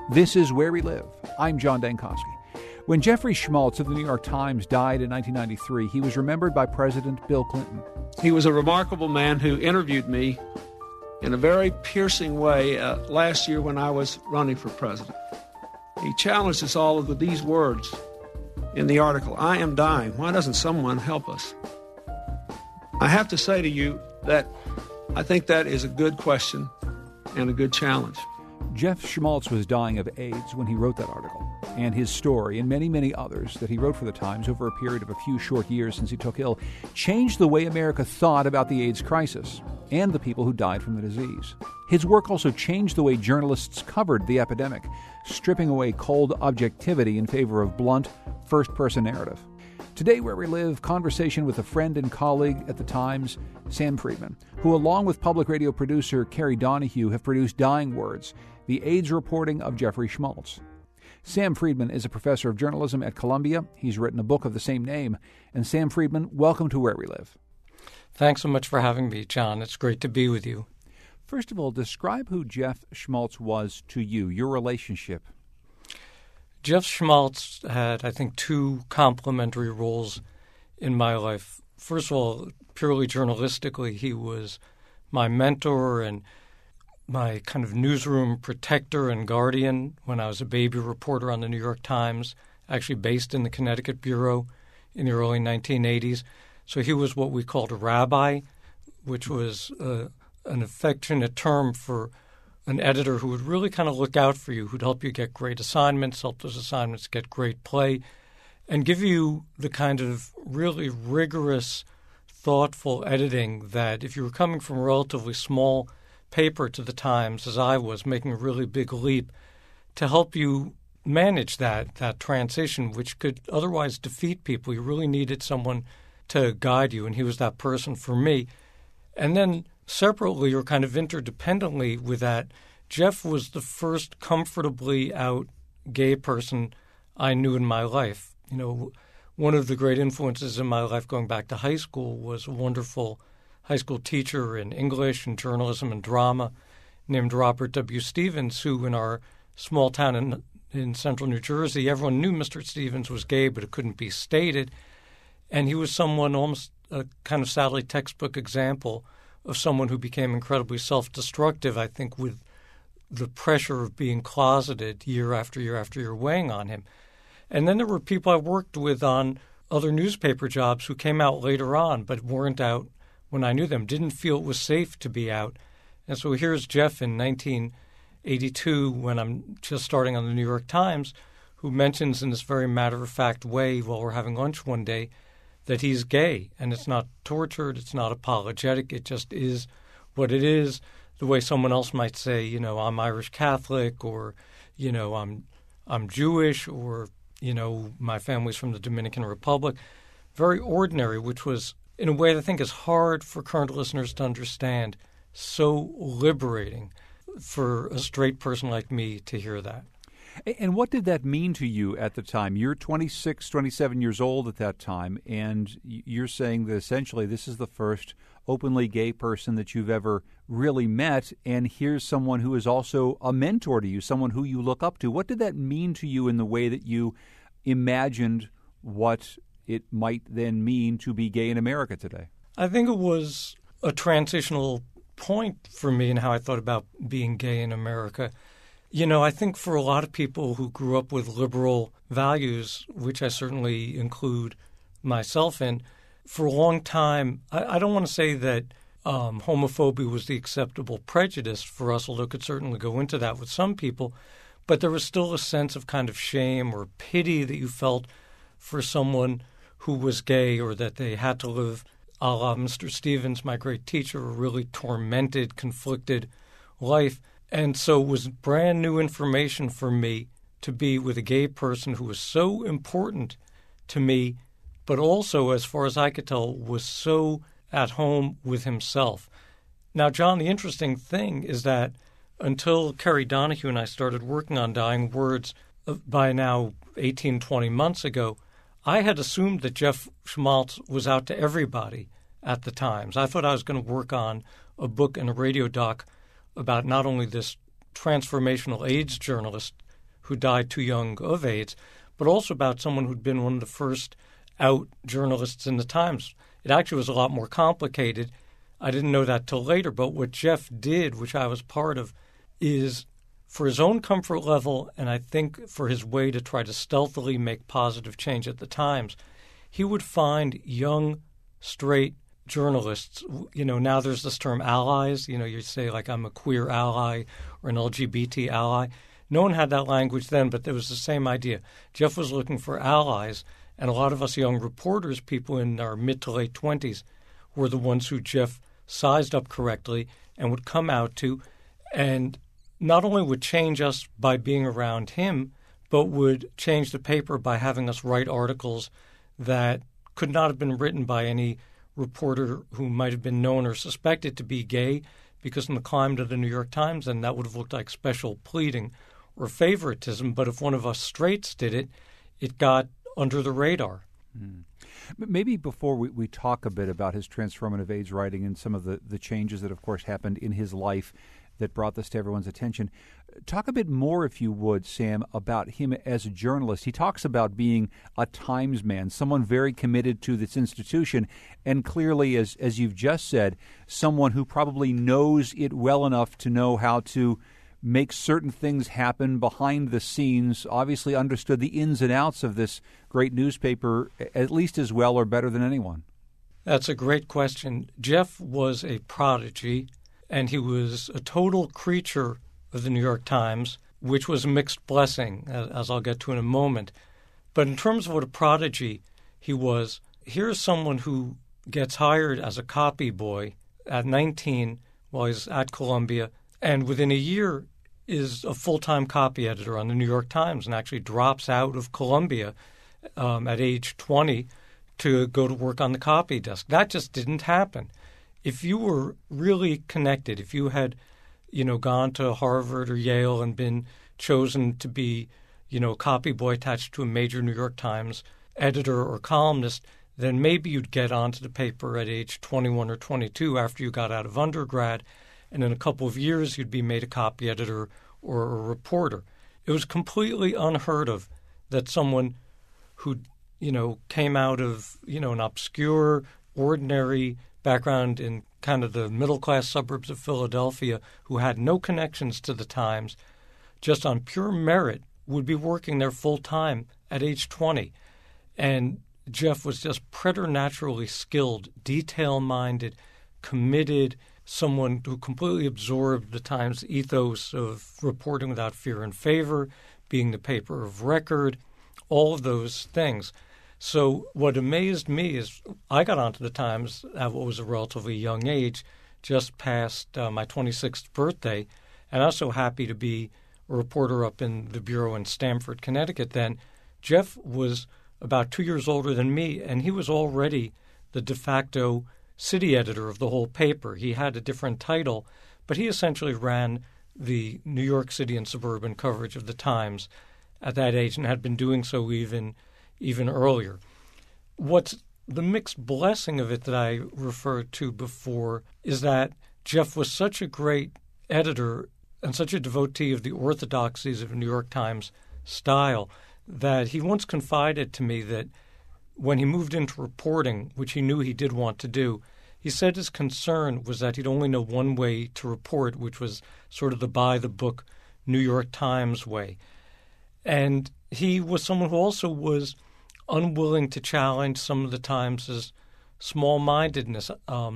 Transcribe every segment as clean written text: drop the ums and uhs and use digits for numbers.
This is Where We Live. I'm John Dankosky. When Jeffrey Schmaltz of the New York Times died in 1993, he was remembered by President Bill Clinton. He was a remarkable man who interviewed me in a very piercing way last year when I was running for president. He challenged us all with these words in the article, "I am dying. Why doesn't someone help us?" I have to say to you that I think that is a good question and a good challenge. Jeff Schmaltz was dying of AIDS when he wrote that article, and his story, and many, many others that he wrote for the Times over a period of a few short years since he took ill, changed the way America thought about the AIDS crisis and the people who died from the disease. His work also changed the way journalists covered the epidemic, stripping away cold objectivity in favor of blunt, first-person narrative. Today, Where We Live, conversation with a friend and colleague at the Times, Sam Friedman, who, along with public radio producer Carrie Donahue, have produced Dying Words, the AIDS reporting of Jeffrey Schmaltz. Sam Friedman is a professor of journalism at Columbia. He's written a book of the same name. And Sam Friedman, welcome to Where We Live. Thanks so much for having me, John. It's great to be with you. First of all, describe who Jeff Schmaltz was to you, your relationship. Jeff Schmaltz had, I think, two complementary roles in my life. First of all, purely journalistically, he was my mentor and my kind of newsroom protector and guardian when I was a baby reporter on the New York Times, actually based in the Connecticut Bureau in the early 1980s. So he was what we called a rabbi, which was an affectionate term for an editor who would really kind of look out for you, who'd help you get great assignments, help those assignments get great play, and give you the kind of really rigorous, thoughtful editing that if you were coming from a relatively small paper to the Times, as I was, making a really big leap, to help you manage that transition, which could otherwise defeat people. You really needed someone to guide you, and he was that person for me. And then separately or kind of interdependently with that, Jeff was the first comfortably out gay person I knew in my life. You know, one of the great influences in my life going back to high school was a wonderful high school teacher in English and journalism and drama named Robert W. Stevens, who in our small town in central New Jersey, everyone knew Mr. Stevens was gay, but it couldn't be stated. And he was someone, almost a kind of sadly textbook example of someone who became incredibly self-destructive, I think, with the pressure of being closeted year after year after year weighing on him. And then there were people I worked with on other newspaper jobs who came out later on but weren't out when I knew them, didn't feel it was safe to be out. And so here's Jeff in 1982, when I'm just starting on the New York Times, who mentions in this very matter-of-fact way while we're having lunch one day that he's gay. And it's not tortured, it's not apologetic, it just is what it is, the way someone else might say, you know, I'm Irish Catholic, or, you know, I'm Jewish, or, you know, my family's from the Dominican Republic. Very ordinary, which was, in a way that I think is hard for current listeners to understand, so liberating for a straight person like me to hear that. And what did that mean to you at the time? You're 26, 27 years old at that time, and you're saying that essentially this is the first openly gay person that you've ever really met, and here's someone who is also a mentor to you, someone who you look up to. What did that mean to you in the way that you imagined what it might then mean to be gay in America today? I think it was a transitional point for me in how I thought about being gay in America. You know, I think for a lot of people who grew up with liberal values, which I certainly include myself in, for a long time, I don't want to say that homophobia was the acceptable prejudice for us, although it could certainly go into that with some people, but there was still a sense of kind of shame or pity that you felt for someone who was gay, or that they had to live, a la Mr. Stevens, my great teacher, a really tormented, conflicted life. And so it was brand new information for me to be with a gay person who was so important to me, but also, as far as I could tell, was so at home with himself. Now, John, the interesting thing is that until Carrie Donahue and I started working on Dying Words by now 18, 20 months ago, I had assumed that Jeff Schmaltz was out to everybody at the Times. I thought I was going to work on a book and a radio doc about not only this transformational AIDS journalist who died too young of AIDS, but also about someone who'd been one of the first out journalists in the Times. It actually was a lot more complicated. I didn't know that till later, but what Jeff did, which I was part of, is for his own comfort level, and I think for his way to try to stealthily make positive change at the Times, he would find young, straight journalists. Now there's this term allies. You say, like, I'm a queer ally or an LGBT ally. No one had that language then, but there was the same idea. Jeff was looking for allies, and a lot of us young reporters, people in our mid to late 20s, were the ones who Jeff sized up correctly and would come out to, and not only would change us by being around him, but would change the paper by having us write articles that could not have been written by any reporter who might have been known or suspected to be gay, because in the climate of the New York Times, then that would have looked like special pleading or favoritism. But if one of us straights did it, it got under the radar. Mm. Maybe before we talk a bit about his transformative AIDS writing and some of the changes that, of course, happened in his life that brought this to everyone's attention, talk a bit more, if you would, Sam, about him as a journalist. He talks about being a Times man, someone very committed to this institution, and clearly, as you've just said, someone who probably knows it well enough to know how to make certain things happen behind the scenes, obviously understood the ins and outs of this great newspaper at least as well or better than anyone. That's a great question. Jeff was a prodigy, and he was a total creature of the New York Times, which was a mixed blessing, as I'll get to in a moment. But in terms of what a prodigy he was, here's someone who gets hired as a copy boy at 19 while he's at Columbia, and within a year is a full-time copy editor on the New York Times, and actually drops out of Columbia at age 20 to go to work on the copy desk. That just didn't happen. If you were really connected, if you had, gone to Harvard or Yale and been chosen to be, copy boy attached to a major New York Times editor or columnist, then maybe you'd get onto the paper at age 21 or 22 after you got out of undergrad, and in a couple of years you'd be made a copy editor or a reporter. It was completely unheard of that someone who, came out of, an obscure, ordinary background in kind of the middle-class suburbs of Philadelphia, who had no connections to the Times, just on pure merit, would be working there full-time at age 20. And Jeff was just preternaturally skilled, detail-minded, committed, someone who completely absorbed the Times ethos of reporting without fear and favor, being the paper of record, all of those things. So what amazed me is I got onto the Times at what was a relatively young age, just past my 26th birthday, and I was so happy to be a reporter up in the bureau in Stamford, Connecticut then. Jeff was about 2 years older than me, and he was already the de facto city editor of the whole paper. He had a different title, but he essentially ran the New York City and suburban coverage of the Times at that age and had been doing so even earlier. What's the mixed blessing of it that I referred to before is that Jeff was such a great editor and such a devotee of the orthodoxies of New York Times style that he once confided to me that when he moved into reporting, which he knew he did want to do, he said his concern was that he'd only know one way to report, which was sort of the by-the-book New York Times way. And he was someone who also was unwilling to challenge some of the Times' small-mindedness.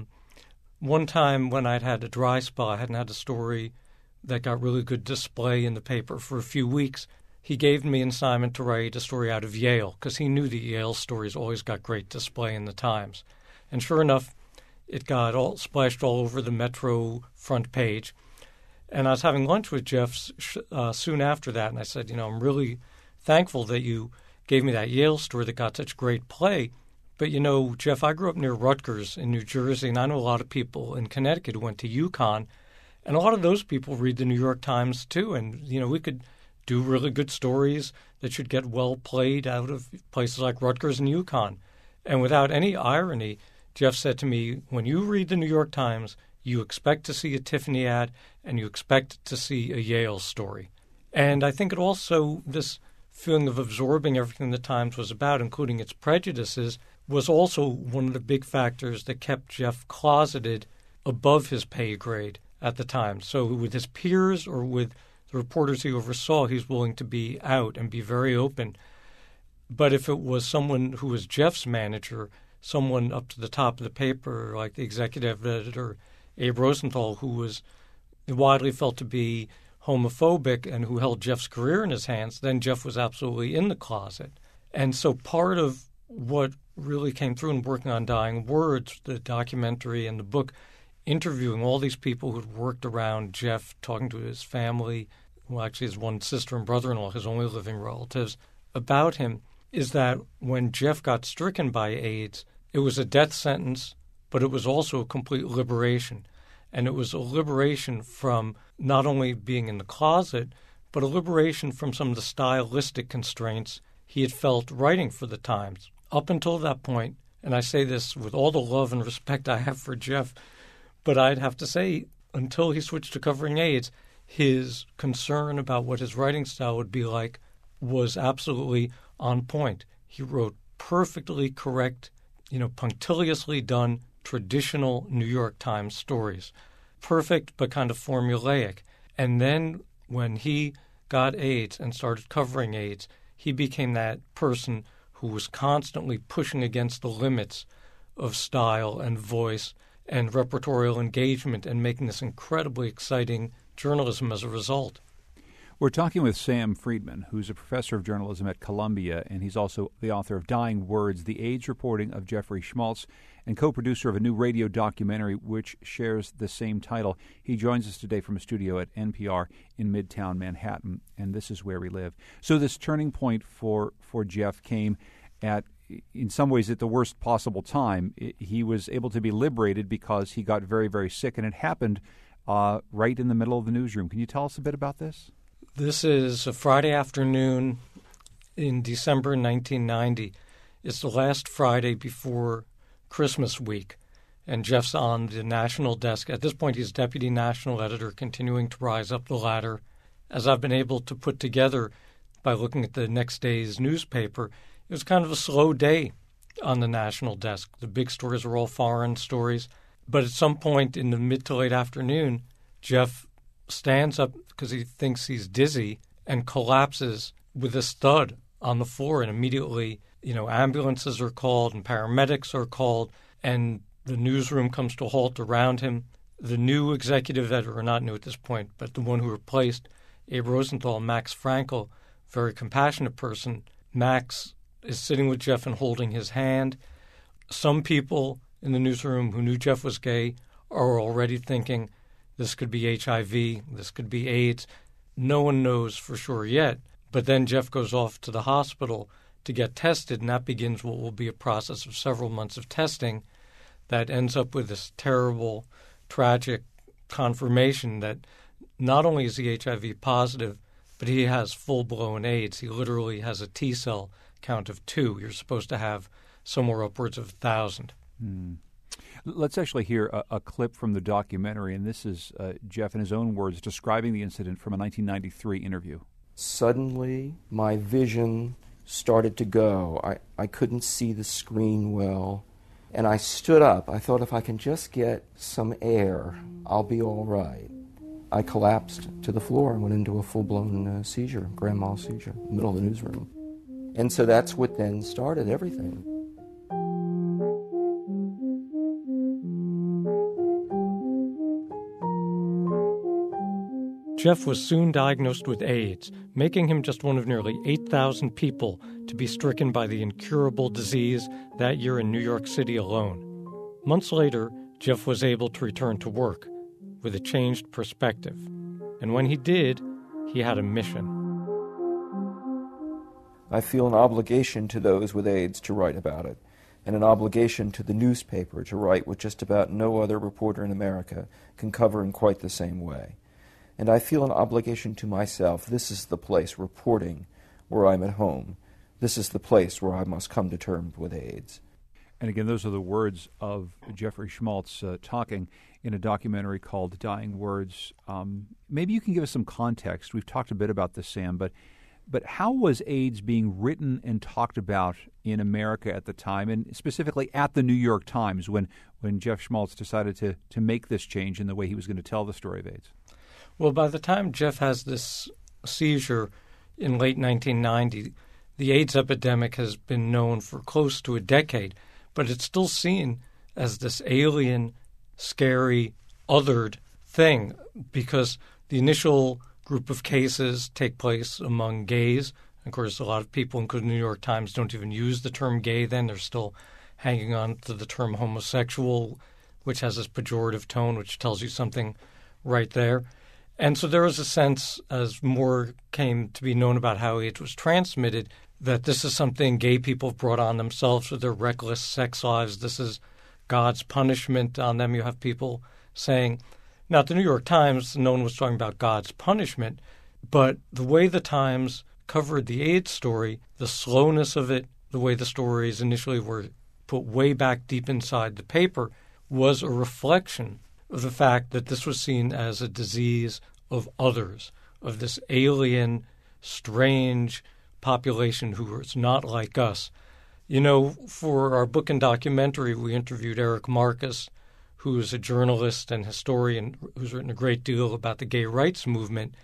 One time when I'd had a dry spell, I hadn't had a story that got really good display in the paper for a few weeks. He gave me an assignment to write a story out of Yale because he knew the Yale stories always got great display in the Times. And sure enough, it got all splashed all over the Metro front page. And I was having lunch with Jeff soon after that, and I said, I'm really thankful that you gave me that Yale story that got such great play. But, Jeff, I grew up near Rutgers in New Jersey, and I know a lot of people in Connecticut who went to UConn. And a lot of those people read the New York Times, too. And, we could do really good stories that should get well played out of places like Rutgers and UConn. And without any irony, Jeff said to me, when you read the New York Times, you expect to see a Tiffany ad and you expect to see a Yale story. And I think it also, this feeling of absorbing everything the Times was about, including its prejudices, was also one of the big factors that kept Jeff closeted above his pay grade at the time. So with his peers or with the reporters he oversaw, he's willing to be out and be very open. But if it was someone who was Jeff's manager, someone up to the top of the paper, like the executive editor, Abe Rosenthal, who was widely felt to be homophobic and who held Jeff's career in his hands, then Jeff was absolutely in the closet. And so part of what really came through in working on Dying Words, the documentary and the book, interviewing all these people who'd worked around Jeff, talking to his family, well, actually his one sister and brother-in-law, his only living relatives, about him, is that when Jeff got stricken by AIDS, it was a death sentence, but it was also a complete liberation. And it was a liberation from not only being in the closet, but a liberation from some of the stylistic constraints he had felt writing for the Times. Up until that point, and I say this with all the love and respect I have for Jeff, but I'd have to say, until he switched to covering AIDS, his concern about what his writing style would be like was absolutely on point. He wrote perfectly correct, punctiliously done traditional New York Times stories. Perfect, but kind of formulaic. And then when he got AIDS and started covering AIDS, he became that person who was constantly pushing against the limits of style and voice and repertorial engagement and making this incredibly exciting journalism as a result. We're talking with Sam Friedman, who's a professor of journalism at Columbia, and he's also the author of Dying Words, the AIDS reporting of Jeffrey Schmaltz, and co-producer of a new radio documentary which shares the same title. He joins us today from a studio at NPR in Midtown Manhattan, and this is where we live. So this turning point for Jeff came at, in some ways, at the worst possible time. He was able to be liberated because he got very, very sick, and it happened right in the middle of the newsroom. Can you tell us a bit about this? This is a Friday afternoon in December 1990. It's the last Friday before Christmas week, and Jeff's on the national desk. At this point, he's deputy national editor, continuing to rise up the ladder. As I've been able to put together by looking at the next day's newspaper, it was kind of a slow day on the national desk. The big stories are all foreign stories. But at some point in the mid to late afternoon, Jeff stands up because he thinks he's dizzy and collapses with a thud on the floor, and immediately, ambulances are called and paramedics are called, and the newsroom comes to a halt around him. The new executive editor, not new at this point, but the one who replaced Abe Rosenthal, Max Frankel, very compassionate person. Max is sitting with Jeff and holding his hand. Some people in the newsroom who knew Jeff was gay are already thinking, this could be HIV, this could be AIDS. No one knows for sure yet. But then Jeff goes off to the hospital to get tested, and that begins what will be a process of several months of testing that ends up with this terrible, tragic confirmation that not only is he HIV positive, but he has full-blown AIDS. He literally has a T-cell count of 2. You're supposed to have somewhere upwards of 1,000. Let's actually hear a clip from the documentary, and this is Jeff in his own words describing the incident from a 1993 interview. Suddenly, my vision started to go. I couldn't see the screen well, and I stood up. I thought, if I can just get some air, I'll be all right. I collapsed to the floor and went into a full-blown seizure, grand mal seizure, in the middle of the newsroom. And so that's what then started everything. Jeff was soon diagnosed with AIDS, making him just one of nearly 8,000 people to be stricken by the incurable disease that year in New York City alone. Months later, Jeff was able to return to work with a changed perspective. And when he did, he had a mission. I feel an obligation to those with AIDS to write about it, and an obligation to the newspaper to write what just about no other reporter in America can cover in quite the same way. And I feel an obligation to myself. This is the place, reporting, where I'm at home. This is the place where I must come to terms with AIDS. And again, those are the words of Jeffrey Schmaltz talking in a documentary called Dying Words. Maybe you can give us some context. We've talked a bit about this, Sam, but how was AIDS being written and talked about in America at the time, and specifically at the New York Times when Jeff Schmaltz decided to make this change in the way he was going to tell the story of AIDS? Well, by the time Jeff has this seizure in late 1990, the AIDS epidemic has been known for close to a decade, but it's still seen as this alien, scary, othered thing because the initial group of cases take place among gays. Of course, a lot of people, including the New York Times, don't even use the term gay then. They're still hanging on to the term homosexual, which has this pejorative tone, which tells you something right there. And so there was a sense, as more came to be known about how AIDS was transmitted, that this is something gay people have brought on themselves with their reckless sex lives. This is God's punishment on them. You have people saying, now at the New York Times, no one was talking about God's punishment, but the way the Times covered the AIDS story, the slowness of it, the way the stories initially were put way back deep inside the paper, was a reflection of the fact that this was seen as a disease of others, of this alien, strange population who was not like us. You know, for our book and documentary, we interviewed Eric Marcus, who is a journalist and historian who's written a great deal about the gay rights movement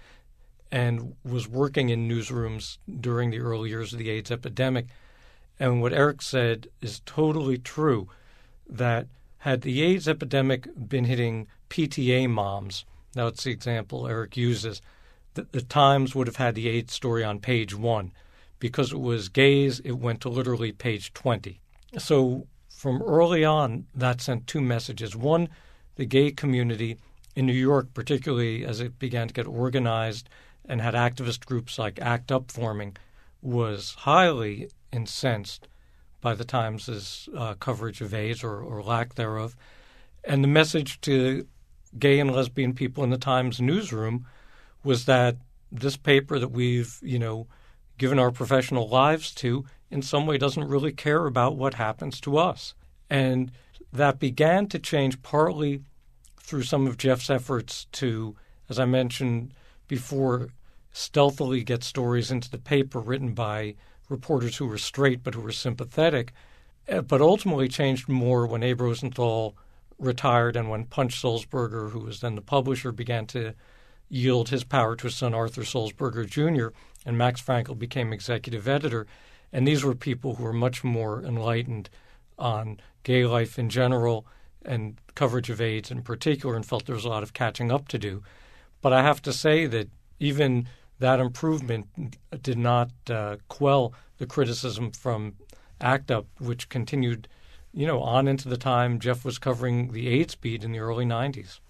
and was working in newsrooms during the early years of the AIDS epidemic. And what Eric said is totally true, that had the AIDS epidemic been hitting PTA moms, now it's the example Eric uses, the Times would have had the AIDS story on page 1. Because it was gays, it went to literally page 20. So from early on, that sent two messages. One, the gay community in New York, particularly as it began to get organized and had activist groups like ACT UP forming, was highly incensed by the Times' coverage of AIDS or lack thereof. And the message to gay and lesbian people in the Times newsroom was that this paper that we've, given our professional lives to, in some way doesn't really care about what happens to us. And that began to change partly through some of Jeff's efforts to, as I mentioned before, stealthily get stories into the paper written by reporters who were straight but who were sympathetic, but ultimately changed more when Abe Rosenthal retired and when Punch Sulzberger, who was then the publisher, began to yield his power to his son Arthur Sulzberger Jr., and Max Frankel became executive editor. And these were people who were much more enlightened on gay life in general and coverage of AIDS in particular, and felt there was a lot of catching up to do. But I have to say that even that improvement did not quell the criticism from ACT UP, which continued, on into the time Jeff was covering the AIDS beat in the early 90s.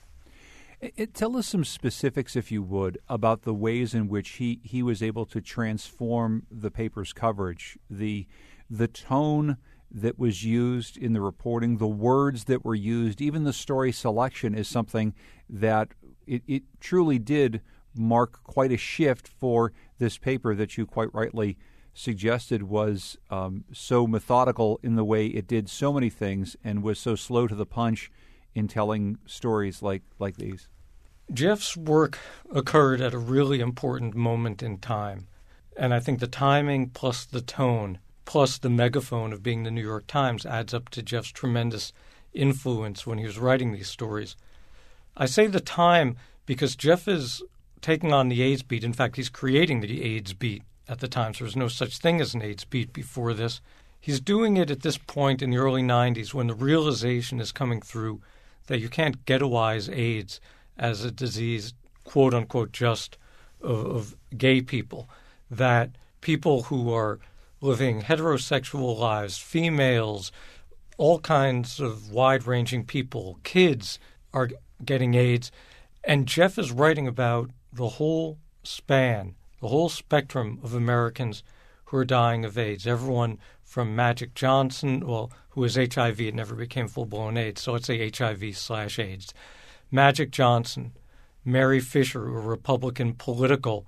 Tell us some specifics, if you would, about the ways in which he was able to transform the paper's coverage, the tone that was used in the reporting, the words that were used, even the story selection is something that it truly did mark quite a shift for this paper that you quite rightly suggested was so methodical in the way it did so many things and was so slow to the punch in telling stories like these. Jeff's work occurred at a really important moment in time. And I think the timing plus the tone plus the megaphone of being the New York Times adds up to Jeff's tremendous influence when he was writing these stories. I say the time because Jeff is taking on the AIDS beat. In fact, he's creating the AIDS beat at the Times. There was no such thing as an AIDS beat before this. He's doing it at this point in the early 90s when the realization is coming through that you can't ghettoize AIDS as a disease, quote unquote, just of gay people, that people who are living heterosexual lives, females, all kinds of wide-ranging people, kids are getting AIDS. And Jeff is writing about the whole span, the whole spectrum of Americans who are dying of AIDS. Everyone from Magic Johnson, who has HIV, it never became full-blown AIDS, so let's say HIV/AIDS. Magic Johnson, Mary Fisher, a Republican political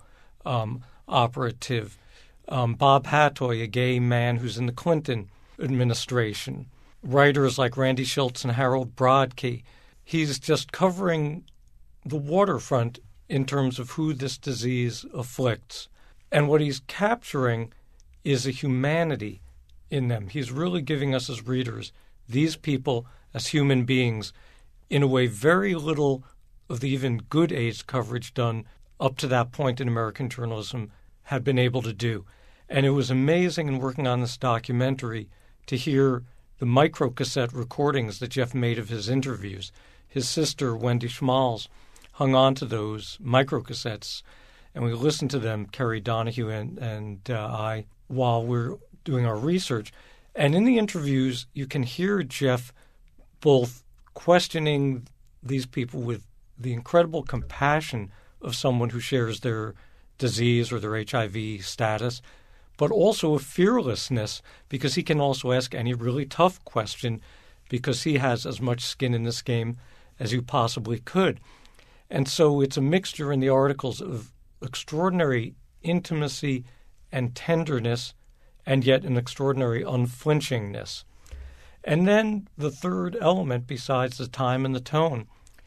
operative, Bob Hattoy, a gay man who's in the Clinton administration, writers like Randy Schultz and Harold Brodkey. He's just covering the waterfront in terms of who this disease afflicts. And what he's capturing is a humanity in them. He's really giving us as readers these people as human beings in a way very little of the even good AIDS coverage done up to that point in American journalism had been able to do. And it was amazing in working on this documentary to hear the microcassette recordings that Jeff made of his interviews. His sister, Wendy Schmalz, hung on to those microcassettes, and we listened to them, Kerry Donahue and I, while we're doing our research. And in the interviews, you can hear Jeff both questioning these people with the incredible compassion of someone who shares their disease or their HIV status, but also a fearlessness because he can also ask any really tough question because he has as much skin in this game as you possibly could. And so it's a mixture in the articles of extraordinary intimacy and tenderness and yet an extraordinary unflinchingness. And then the third element, besides the time and the tone,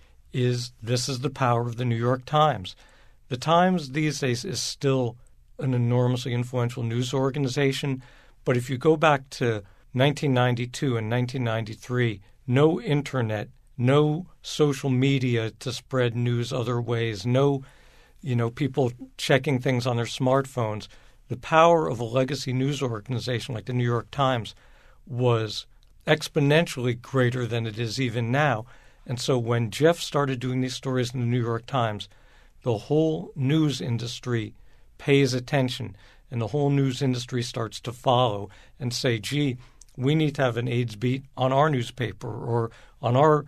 is this is the power of the New York Times. The Times these days is still an enormously influential news organization, but if you go back to 1992 and 1993, no internet, no social media to spread news other ways, no, people checking things on their smartphones. The power of a legacy news organization like the New York Times was exponentially greater than it is even now. And so when Jeff started doing these stories in the New York Times, the whole news industry pays attention, and the whole news industry starts to follow and say, gee, we need to have an AIDS beat on our newspaper or on our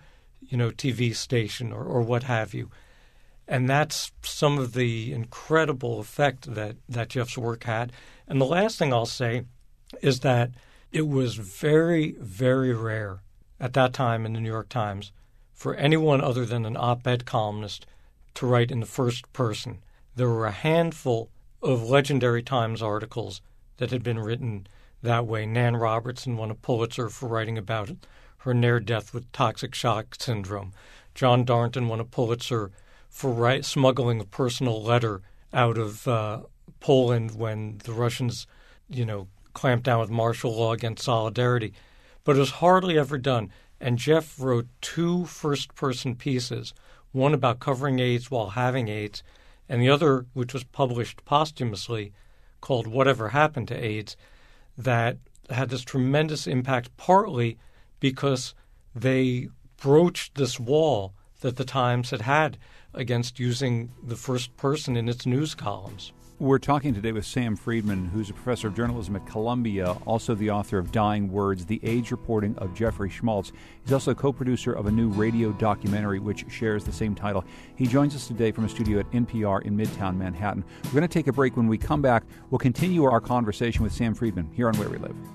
TV station or what have you. And that's some of the incredible effect that Jeff's work had. And the last thing I'll say is that it was very, very rare at that time in the New York Times for anyone other than an op-ed columnist to write in the first person. There were a handful of legendary Times articles that had been written that way. Nan Robertson won a Pulitzer for writing about her near death with toxic shock syndrome. John Darnton won a Pulitzer for smuggling a personal letter out of Poland when the Russians, clamped down with martial law against Solidarity. But it was hardly ever done. And Jeff wrote 2 first-person pieces, one about covering AIDS while having AIDS, and the other, which was published posthumously, called Whatever Happened to AIDS, that had this tremendous impact, partly because they broached this wall that the Times had against using the first person in its news columns. We're talking today with Sam Friedman, who's a professor of journalism at Columbia, also the author of Dying Words, the AIDS reporting of Jeffrey Schmaltz. He's also a co-producer of a new radio documentary which shares the same title. He joins us today from a studio at NPR in Midtown Manhattan. We're going to take a break. When we come back, we'll continue our conversation with Sam Friedman here on Where We Live.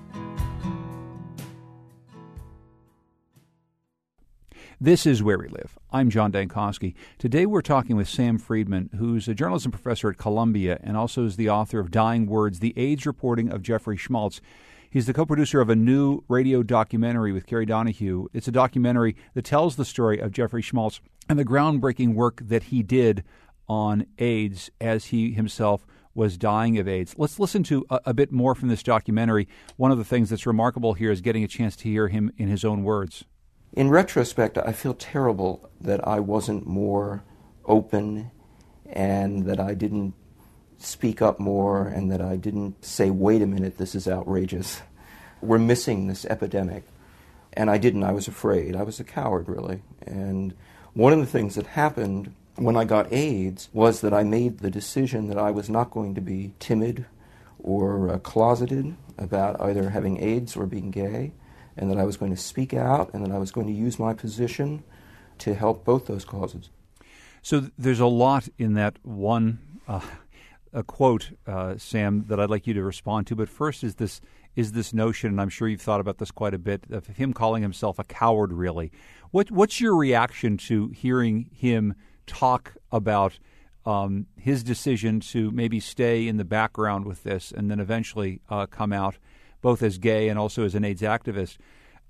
This is Where We Live. I'm John Dankosky. Today we're talking with Sam Friedman, who's a journalism professor at Columbia and also is the author of Dying Words, the AIDS reporting of Jeffrey Schmaltz. He's the co-producer of a new radio documentary with Kerry Donahue. It's a documentary that tells the story of Jeffrey Schmaltz and the groundbreaking work that he did on AIDS as he himself was dying of AIDS. Let's listen to a bit more from this documentary. One of the things that's remarkable here is getting a chance to hear him in his own words. In retrospect, I feel terrible that I wasn't more open and that I didn't speak up more and that I didn't say, wait a minute, this is outrageous. We're missing this epidemic. And I didn't. I was afraid. I was a coward, really. And one of the things that happened when I got AIDS was that I made the decision that I was not going to be timid or closeted about either having AIDS or being gay, and that I was going to speak out, and that I was going to use my position to help both those causes. So there's a lot in that one a quote, Sam, that I'd like you to respond to. But first is this notion, and I'm sure you've thought about this quite a bit, of him calling himself a coward, really. What's your reaction to hearing him talk about his decision to maybe stay in the background with this and then eventually come out both as gay and also as an AIDS activist?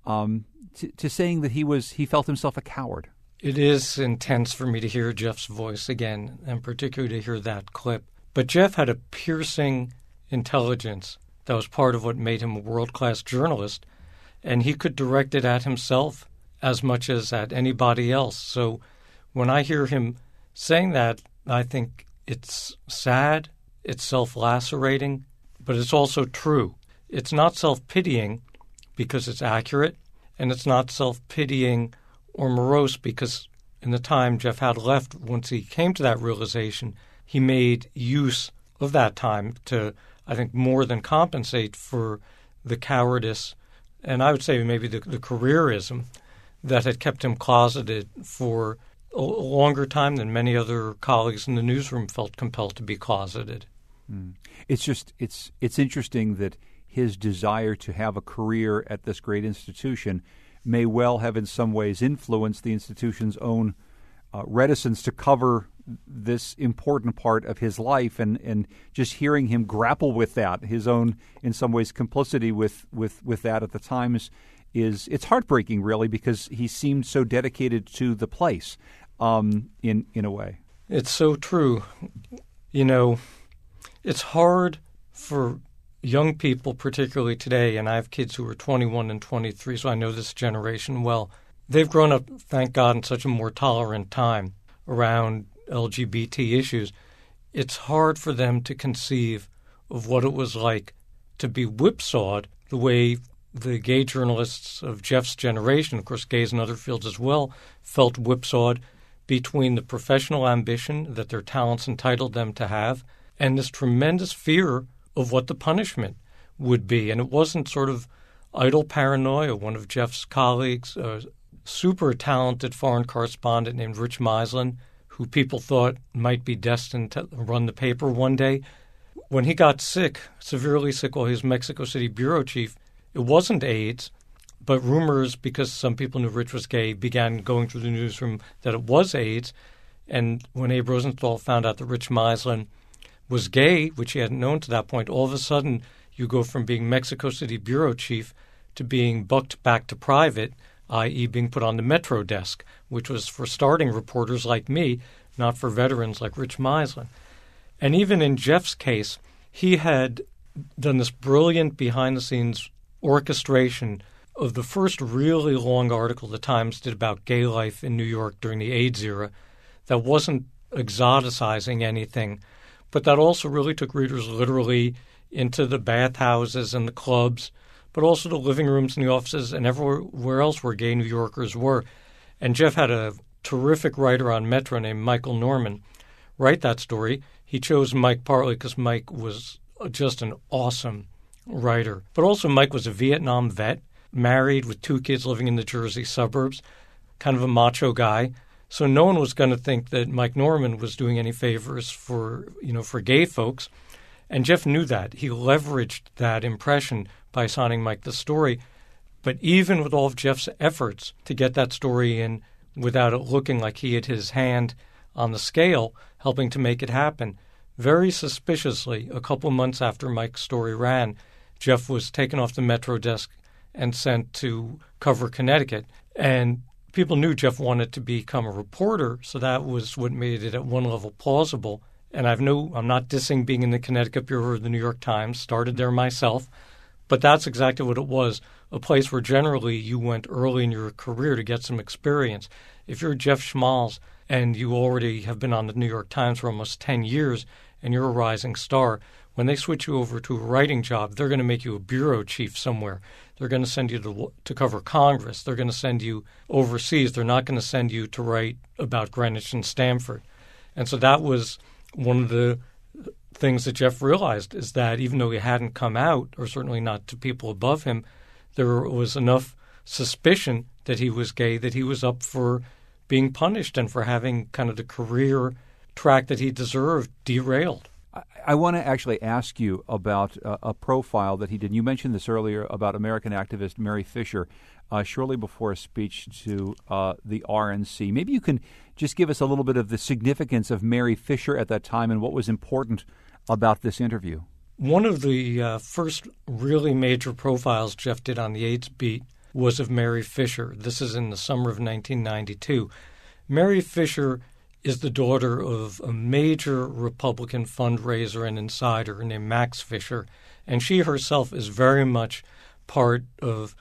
to saying that he felt himself a coward. It is intense for me to hear Jeff's voice again, and particularly to hear that clip. But Jeff had a piercing intelligence that was part of what made him a world-class journalist, and he could direct it at himself as much as at anybody else. So when I hear him saying that, I think it's sad, it's self-lacerating, but it's also true. It's not self-pitying because it's accurate, and it's not self-pitying or morose because in the time Jeff had left, once he came to that realization, he made use of that time to, I think, more than compensate for the cowardice, and I would say maybe the careerism that had kept him closeted for a longer time than many other colleagues in the newsroom felt compelled to be closeted. It's interesting that his desire to have a career at this great institution may well have in some ways influenced the institution's own reticence to cover this important part of his life, and just hearing him grapple with that, his own, in some ways, complicity with that at the times, it's heartbreaking, really, because he seemed so dedicated to the place in a way. It's so true. You know, it's hard for young people, particularly today, and I have kids who are 21 and 23, so I know this generation well. They've grown up, thank God, in such a more tolerant time around LGBT issues. It's hard for them to conceive of what it was like to be whipsawed the way the gay journalists of Jeff's generation, of course gays in other fields as well, felt whipsawed between the professional ambition that their talents entitled them to have and this tremendous fear of what the punishment would be. And it wasn't sort of idle paranoia. One of Jeff's colleagues, a super talented foreign correspondent named Rich Mislin, who people thought might be destined to run the paper one day, when he got sick, severely sick while he was Mexico City bureau chief, it wasn't AIDS, but rumors, because some people knew Rich was gay, began going through the newsroom that it was AIDS. And when Abe Rosenthal found out that Rich Mislin was gay, which he hadn't known to that point, all of a sudden you go from being Mexico City bureau chief to being bucked back to private, i.e. being put on the Metro desk, which was for starting reporters like me, not for veterans like Rich Mislin. And even in Jeff's case, he had done this brilliant behind-the-scenes orchestration of the first really long article the Times did about gay life in New York during the AIDS era that wasn't exoticizing anything, but that also really took readers literally into the bathhouses and the clubs, but also the living rooms and the offices and everywhere else where gay New Yorkers were. And Jeff had a terrific writer on Metro named Michael Norman write that story. He chose Mike partly because Mike was just an awesome writer. But also Mike was a Vietnam vet, married with 2 kids living in the Jersey suburbs, kind of a macho guy. So no one was going to think that Mike Norman was doing any favors for gay folks. And Jeff knew that. He leveraged that impression by assigning Mike the story. But even with all of Jeff's efforts to get that story in without it looking like he had his hand on the scale, helping to make it happen, very suspiciously, a couple months after Mike's story ran, Jeff was taken off the Metro desk and sent to cover Connecticut. And people knew Jeff wanted to become a reporter, so that was what made it at one level plausible. And I'm not dissing being in the Connecticut Bureau or the New York Times, started there myself, but that's exactly what it was, a place where generally you went early in your career to get some experience. If you're Jeff Schmalz and you already have been on the New York Times for almost 10 years and you're a rising star, when they switch you over to a writing job, they're going to make you a bureau chief somewhere. They're going to send you to cover Congress. They're going to send you overseas. They're not going to send you to write about Greenwich and Stamford. And so that was one of the things that Jeff realized, is that even though he hadn't come out, or certainly not to people above him, there was enough suspicion that he was gay that he was up for being punished and for having kind of the career track that he deserved derailed. I want to actually ask you about a profile that he did. You mentioned this earlier about American activist Mary Fisher, shortly before a speech to the RNC. Maybe you can just give us a little bit of the significance of Mary Fisher at that time and what was important about this interview. One of the first really major profiles Jeff did on the AIDS beat was of Mary Fisher. This is in the summer of 1992. Mary Fisher is the daughter of a major Republican fundraiser and insider named Max Fisher, and she herself is very much part of,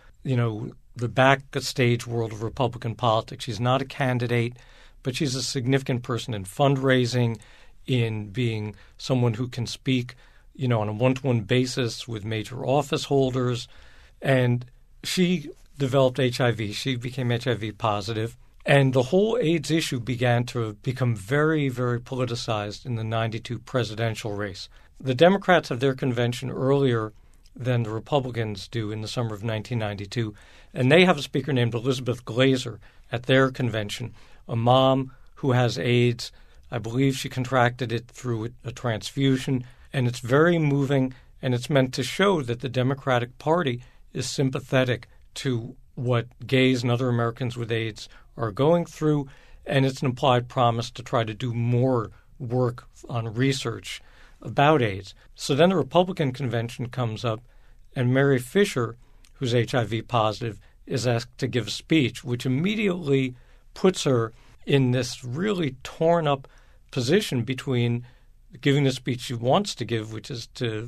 the backstage world of Republican politics. She's not a candidate, but she's a significant person in fundraising, in being someone who can speak, on a one-to-one basis with major office holders. And she developed HIV. She became HIV positive. And the whole AIDS issue began to become very, very politicized in the 92 presidential race. The Democrats have their convention earlier than the Republicans do in the summer of 1992, and they have a speaker named Elizabeth Glaser at their convention, a mom who has AIDS. I believe she contracted it through a transfusion, and it's very moving, and it's meant to show that the Democratic Party is sympathetic to what gays and other Americans with AIDS are going through, and it's an implied promise to try to do more work on research about AIDS. So then the Republican convention comes up, and Mary Fisher, who's HIV positive, is asked to give a speech, which immediately puts her in this really torn up position between giving the speech she wants to give, which is to,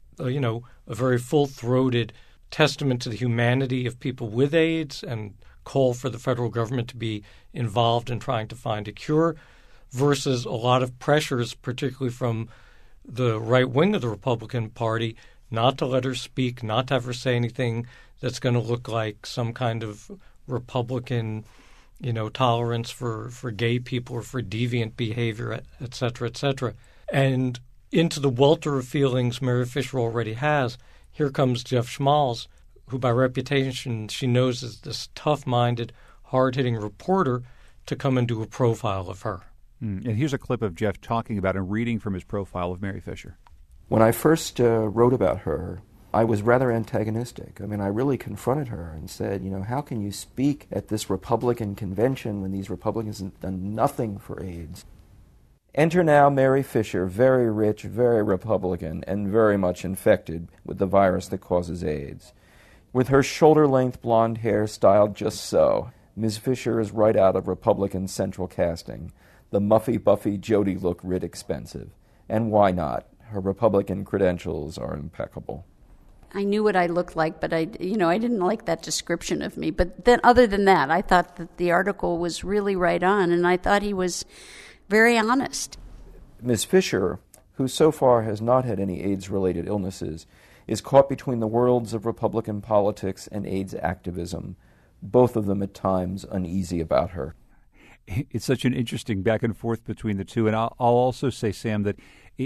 a very full-throated testament to the humanity of people with AIDS and call for the federal government to be involved in trying to find a cure, versus a lot of pressures, particularly from the right wing of the Republican Party, not to let her speak, not to have her say anything that's going to look like some kind of Republican, tolerance for gay people or for deviant behavior, et cetera, et cetera. And into the welter of feelings Mary Fisher already has, here comes Jeff Schmalz, who by reputation she knows is this tough-minded, hard-hitting reporter, to come and do a profile of her. And here's a clip of Jeff talking about and reading from his profile of Mary Fisher. When I first wrote about her, I was rather antagonistic. I really confronted her and said, how can you speak at this Republican convention when these Republicans have done nothing for AIDS? Enter now Mary Fisher, very rich, very Republican, and very much infected with the virus that causes AIDS. With her shoulder-length blonde hair styled just so, Ms. Fisher is right out of Republican central casting. The muffy-buffy Jody look writ expensive. And why not? Her Republican credentials are impeccable. I knew what I looked like, but I didn't like that description of me. But then, other than that, I thought that the article was really right on, and I thought he was very honest. Ms. Fisher, who so far has not had any AIDS-related illnesses, is caught between the worlds of Republican politics and AIDS activism, both of them at times uneasy about her. It's such an interesting back and forth between the two. And I'll also say, Sam, that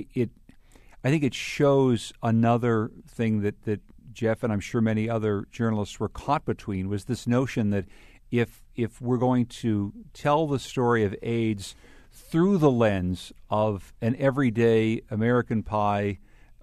I think it shows another thing that Jeff and I'm sure many other journalists were caught between, was this notion that if we're going to tell the story of AIDS through the lens of an everyday American Pie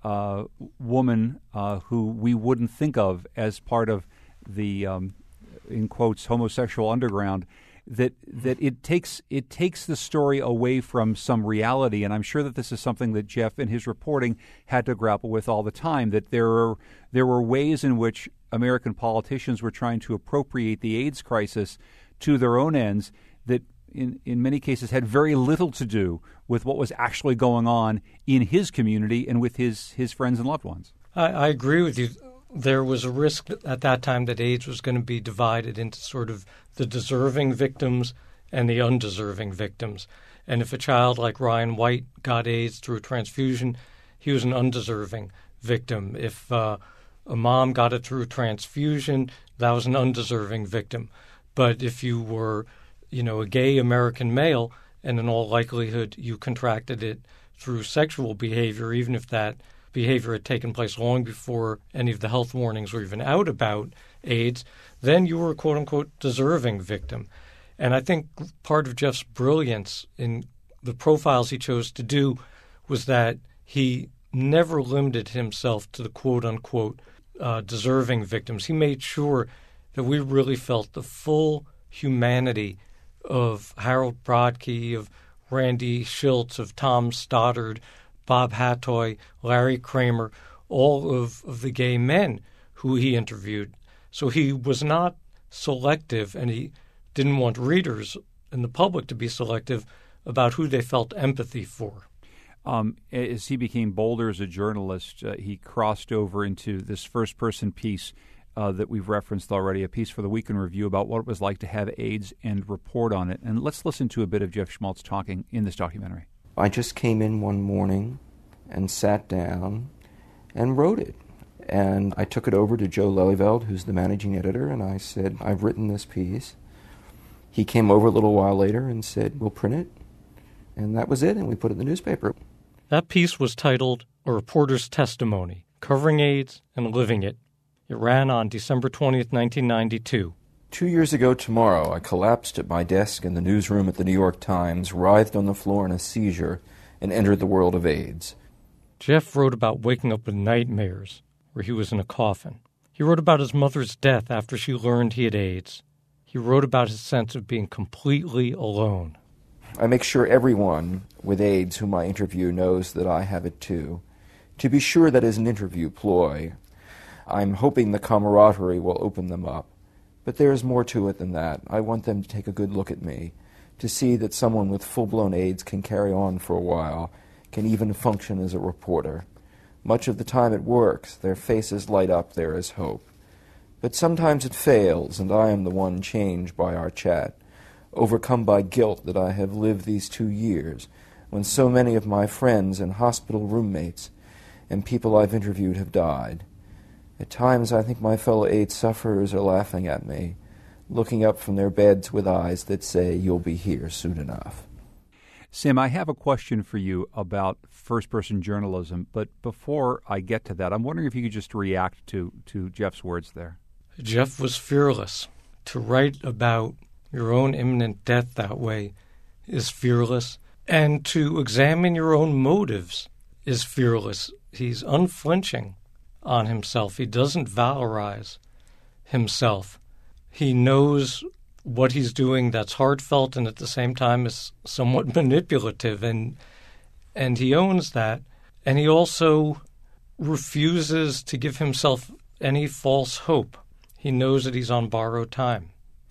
woman who we wouldn't think of as part of the, in quotes, homosexual underground, that it takes the story away from some reality. And I'm sure that this is something that Jeff in his reporting had to grapple with all the time, that there were ways in which American politicians were trying to appropriate the AIDS crisis to their own ends that in many cases had very little to do with what was actually going on in his community and with his friends and loved ones. I agree with you. There was a risk at that time that AIDS was going to be divided into sort of the deserving victims and the undeserving victims. And if a child like Ryan White got AIDS through a transfusion, he was an undeserving victim. If a mom got it through a transfusion, that was an undeserving victim. But if you were, a gay American male, and in all likelihood you contracted it through sexual behavior, even if that behavior had taken place long before any of the health warnings were even out about AIDS, then you were a quote-unquote deserving victim. And I think part of Jeff's brilliance in the profiles he chose to do was that he never limited himself to the quote-unquote deserving victims. He made sure that we really felt the full humanity of Harold Brodkey, of Randy Schultz, of Tom Stoddard, Bob Hattoy, Larry Kramer, all of the gay men who he interviewed. So he was not selective, and he didn't want readers and the public to be selective about who they felt empathy for. As he became bolder as a journalist, he crossed over into this first-person piece that we've referenced already, a piece for the Week in Review about what it was like to have AIDS and report on it. And let's listen to a bit of Jeff Schmaltz talking in this documentary. I just came in one morning and sat down and wrote it. And I took it over to Joe Lelyveld, who's the managing editor, and I said, I've written this piece. He came over a little while later and said, we'll print it. And that was it, and we put it in the newspaper. That piece was titled A Reporter's Testimony, Covering AIDS and Living It. It ran on December 20th, 1992. 2 years ago tomorrow, I collapsed at my desk in the newsroom at the New York Times, writhed on the floor in a seizure, and entered the world of AIDS. Jeff wrote about waking up with nightmares, where he was in a coffin. He wrote about his mother's death after she learned he had AIDS. He wrote about his sense of being completely alone. I make sure everyone with AIDS whom I interview knows that I have it too. To be sure, that is an interview ploy. I'm hoping the camaraderie will open them up. But there is more to it than that. I want them to take a good look at me, to see that someone with full-blown AIDS can carry on for a while, can even function as a reporter. Much of the time it works. Their faces light up. There is hope. But sometimes it fails, and I am the one changed by our chat, overcome by guilt that I have lived these 2 years, when so many of my friends and hospital roommates and people I've interviewed have died. At times I think my fellow AIDS sufferers are laughing at me, looking up from their beds with eyes that say, you'll be here soon enough. Sam, I have a question for you about first-person journalism, but before I get to that, I'm wondering if you could just react to Jeff's words there. Jeff was fearless. To write about your own imminent death that way is fearless, and to examine your own motives is fearless. He's unflinching on himself. He doesn't valorize himself. He knows what he's doing that's heartfelt and at the same time is somewhat manipulative, and he owns that. And he also refuses to give himself any false hope. He knows that he's on borrowed time.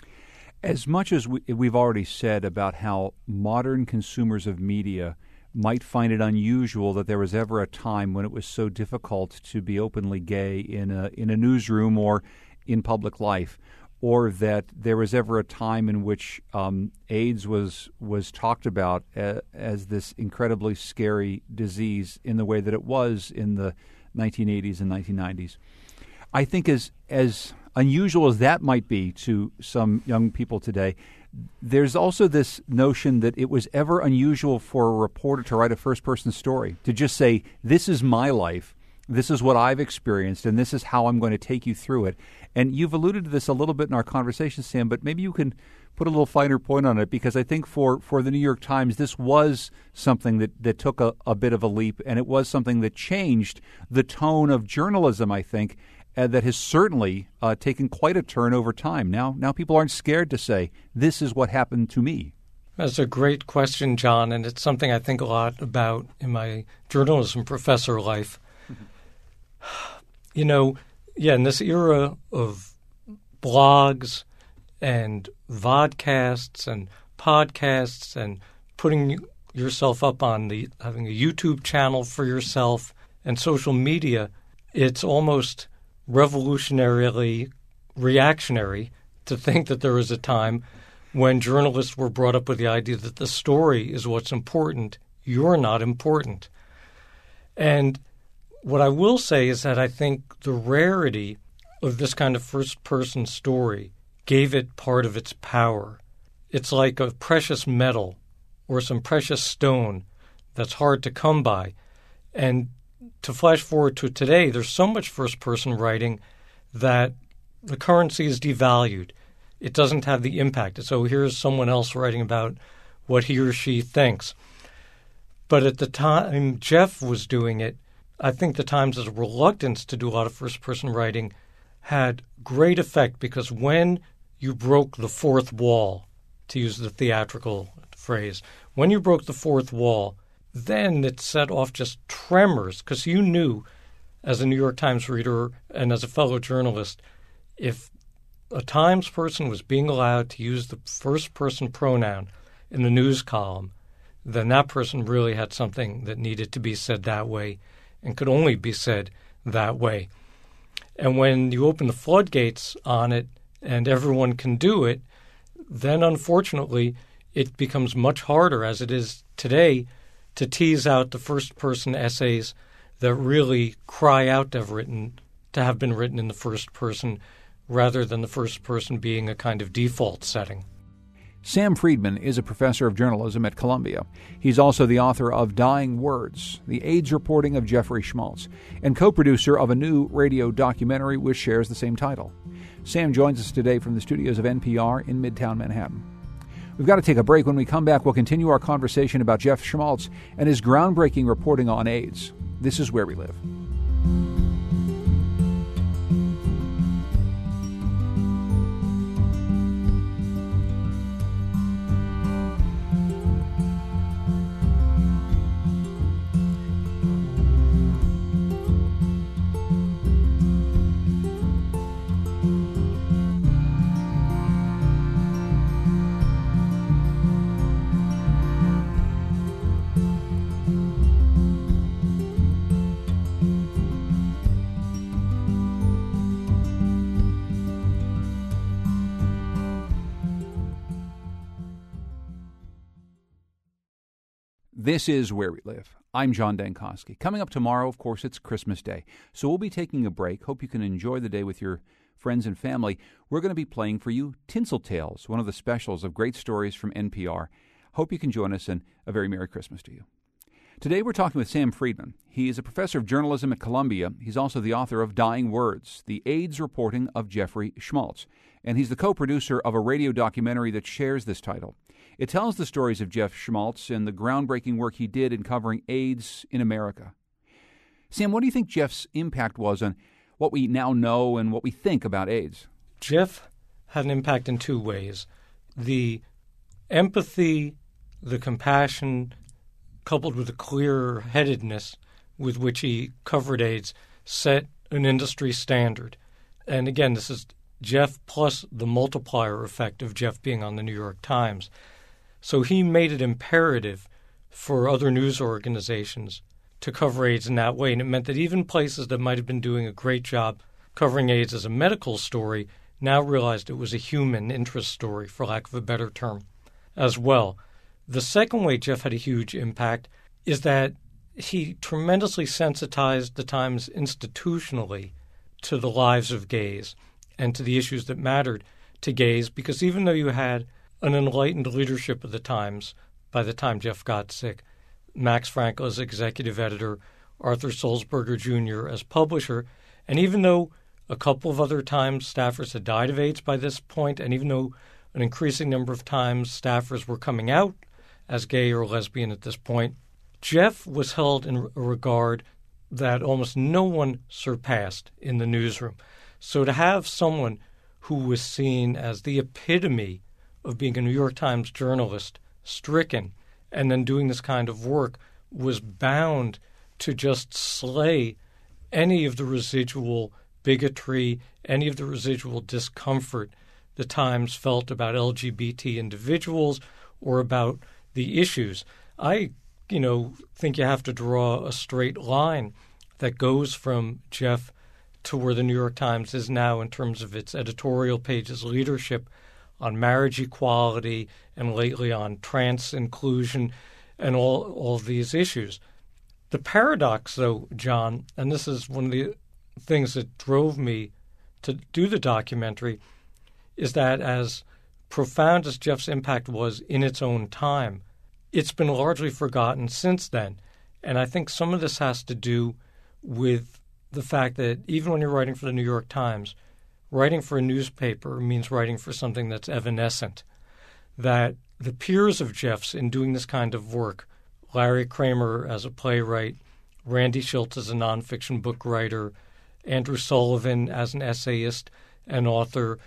As much as we've already said about how modern consumers of media might find it unusual that there was ever a time when it was so difficult to be openly gay in a newsroom or in public life, or that there was ever a time in which AIDS was talked about as this incredibly scary disease in the way that it was in the 1980s and 1990s. I think as unusual as that might be to some young people today, there's also this notion that it was ever unusual for a reporter to write a first-person story, to just say, this is my life, this is what I've experienced, and this is how I'm going to take you through it. And you've alluded to this a little bit in our conversation, Sam, but maybe you can put a little finer point on it, because I think for the New York Times, this was something that took a bit of a leap, and it was something that changed the tone of journalism, I think, that has certainly taken quite a turn over time. Now people aren't scared to say, this is what happened to me. That's a great question, John, and it's something I think a lot about in my journalism professor life. In this era of blogs and vodcasts and podcasts and putting yourself up on having a YouTube channel for yourself and social media, it's almost revolutionarily reactionary to think that there was a time when journalists were brought up with the idea that the story is what's important, you're not important. And what I will say is that I think the rarity of this kind of first-person story gave it part of its power. It's like a precious metal or some precious stone that's hard to come by. And to flash forward to today, there's so much first-person writing that the currency is devalued. It doesn't have the impact. So here's someone else writing about what he or she thinks. But at the time Jeff was doing it, I think the Times' reluctance to do a lot of first-person writing had great effect, because when you broke the fourth wall, to use the theatrical phrase, when you broke the fourth wall, then it set off just tremors, because you knew, as a New York Times reader and as a fellow journalist, if a Times person was being allowed to use the first-person pronoun in the news column, then that person really had something that needed to be said that way and could only be said that way. And when you open the floodgates on it and everyone can do it, then unfortunately it becomes much harder, as it is today, to tease out the first-person essays that really cry out to have been written in the first person, rather than the first person being a kind of default setting. Sam Friedman is a professor of journalism at Columbia. He's also the author of Dying Words, the AIDS reporting of Jeffrey Schmaltz, and co-producer of a new radio documentary which shares the same title. Sam joins us today from the studios of NPR in Midtown Manhattan. We've got to take a break. When we come back, we'll continue our conversation about Jeff Schmaltz and his groundbreaking reporting on AIDS. This is Where We Live. This is Where We Live. I'm John Dankosky. Coming up tomorrow, of course, it's Christmas Day. So we'll be taking a break. Hope you can enjoy the day with your friends and family. We're going to be playing for you Tinsel Tales, one of the specials of great stories from NPR. Hope you can join us, and a very Merry Christmas to you. Today we're talking with Sam Friedman. He is a professor of journalism at Columbia. He's also the author of Dying Words, the AIDS reporting of Jeffrey Schmaltz. And he's the co-producer of a radio documentary that shares this title. It tells the stories of Jeff Schmaltz and the groundbreaking work he did in covering AIDS in America. Sam, what do you think Jeff's impact was on what we now know and what we think about AIDS? Jeff had an impact in two ways. The empathy, the compassion, coupled with the clear-headedness with which he covered AIDS, set an industry standard. And again, this is Jeff plus the multiplier effect of Jeff being on the New York Times. So he made it imperative for other news organizations to cover AIDS in that way. And it meant that even places that might have been doing a great job covering AIDS as a medical story now realized it was a human interest story, for lack of a better term, as well. The second way Jeff had a huge impact is that he tremendously sensitized the Times institutionally to the lives of gays and to the issues that mattered to gays, because even though you had an enlightened leadership of the Times by the time Jeff got sick, Max Frankel as executive editor, Arthur Sulzberger Jr. as publisher, and even though a couple of other Times staffers had died of AIDS by this point, and even though an increasing number of Times staffers were coming out as gay or lesbian at this point, Jeff was held in a regard that almost no one surpassed in the newsroom. So to have someone who was seen as the epitome of being a New York Times journalist stricken and then doing this kind of work was bound to just slay any of the residual bigotry, any of the residual discomfort the Times felt about LGBT individuals or about the issues. I, think you have to draw a straight line that goes from Jeff to where the New York Times is now in terms of its editorial pages leadership on marriage equality and lately on trans inclusion and all these issues. The paradox, though, John, and this is one of the things that drove me to do the documentary, is that as profound as Jeff's impact was in its own time, it's been largely forgotten since then. And I think some of this has to do with the fact that even when you're writing for the New York Times, writing for a newspaper means writing for something that's evanescent. That the peers of Jeff's in doing this kind of work, Larry Kramer as a playwright, Randy Schultz as a nonfiction book writer, Andrew Sullivan as an essayist and author,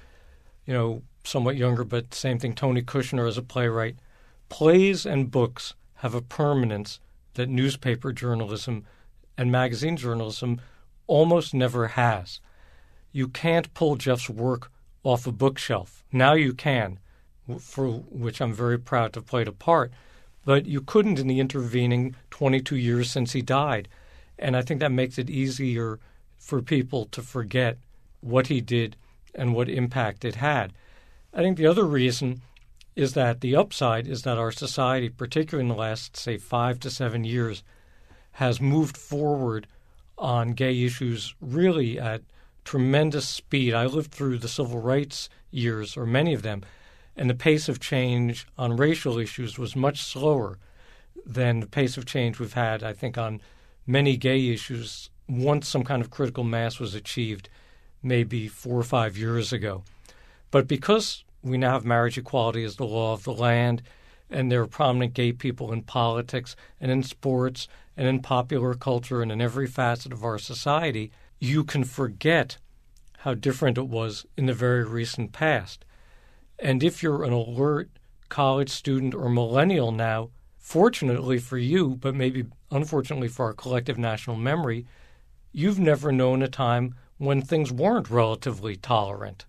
somewhat younger, but same thing, Tony Kushner as a playwright. Plays and books have a permanence that newspaper journalism and magazine journalism almost never has. You can't pull Jeff's work off a bookshelf. Now you can, for which I'm very proud to have played a part. But you couldn't in the intervening 22 years since he died. And I think that makes it easier for people to forget what he did and what impact it had. I think the other reason is that the upside is that our society, particularly in the last, say, 5 to 7 years, has moved forward on gay issues really at tremendous speed. I lived through the civil rights years, or many of them, and the pace of change on racial issues was much slower than the pace of change we've had, I think, on many gay issues once some kind of critical mass was achieved maybe 4 or 5 years ago. But because we now have marriage equality as the law of the land, and there are prominent gay people in politics and in sports and in popular culture and in every facet of our society, you can forget how different it was in the very recent past. And if you're an alert college student or millennial now, fortunately for you, but maybe unfortunately for our collective national memory, you've never known a time when things weren't relatively tolerant.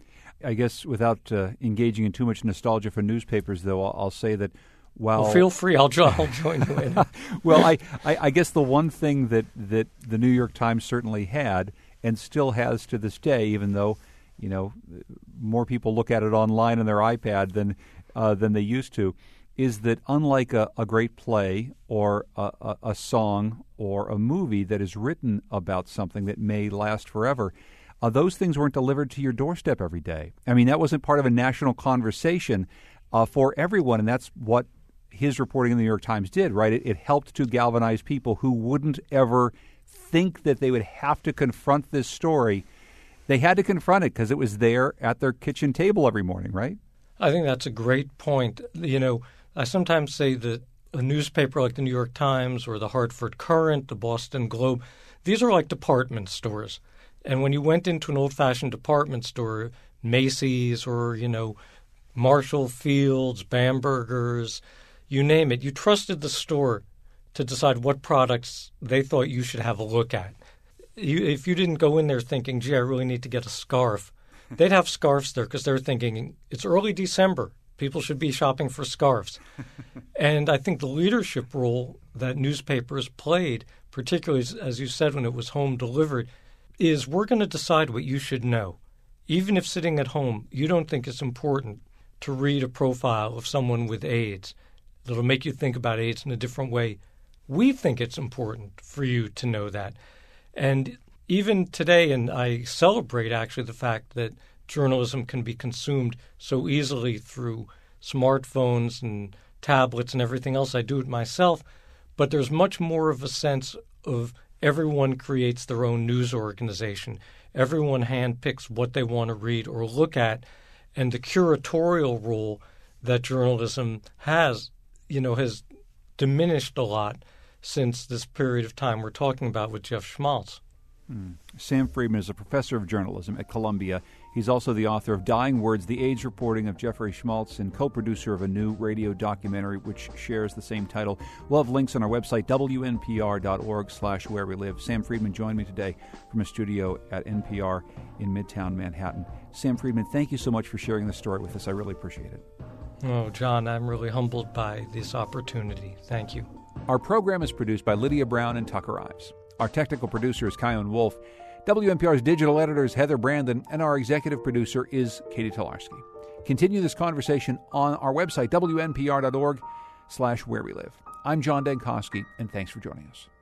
I guess without engaging in too much nostalgia for newspapers, though, I'll say that while... Well, feel free. I'll join you in. Well, I guess the one thing that the New York Times certainly had and still has to this day, even though, you know, more people look at it online on their iPad than they used to, is that unlike a great play or a song or a movie that is written about something that may last forever, those things weren't delivered to your doorstep every day. I mean, that wasn't part of a national conversation for everyone, and that's what his reporting in the New York Times did, right? It helped to galvanize people who wouldn't ever think that they would have to confront this story. They had to confront it because it was there at their kitchen table every morning, right? I think that's a great point. You know, I sometimes say that a newspaper like the New York Times or the Hartford Courant, the Boston Globe, these are like department stores. And when you went into an old-fashioned department store, Macy's or, you know, Marshall Field's, Bamberger's, you name it, you trusted the store to decide what products they thought you should have a look at. If you didn't go in there thinking, gee, I really need to get a scarf, they'd have scarves there because they're thinking, it's early December. People should be shopping for scarves. And I think the leadership role that newspapers played, particularly, as you said, when it was home delivered, is we're going to decide what you should know. Even if sitting at home, you don't think it's important to read a profile of someone with AIDS that'll make you think about AIDS in a different way. We think it's important for you to know that. And even today, and I celebrate actually the fact that journalism can be consumed so easily through smartphones and tablets and everything else. I do it myself. But there's much more of a sense of everyone creates their own news organization. Everyone handpicks what they want to read or look at. And the curatorial role that journalism has, you know, has diminished a lot since this period of time we're talking about with Jeff Schmaltz. Sam Friedman is a professor of journalism at Columbia. He's also the author of Dying Words, the AIDS reporting of Jeffrey Schmaltz, and co-producer of a new radio documentary which shares the same title. We'll have links on our website, wnpr.org/where we live. Sam Friedman joined me today from a studio at NPR in Midtown Manhattan. Sam Friedman, thank you so much for sharing this story with us. I really appreciate it. Oh, John, I'm really humbled by this opportunity. Thank you. Our program is produced by Lydia Brown and Tucker Ives. Our technical producer is Kyone Wolf. WNPR's digital editor is Heather Brandon, and our executive producer is Katie Tolarski. Continue this conversation on our website, wnpr.org/where we live. I'm John Dankosky, and thanks for joining us.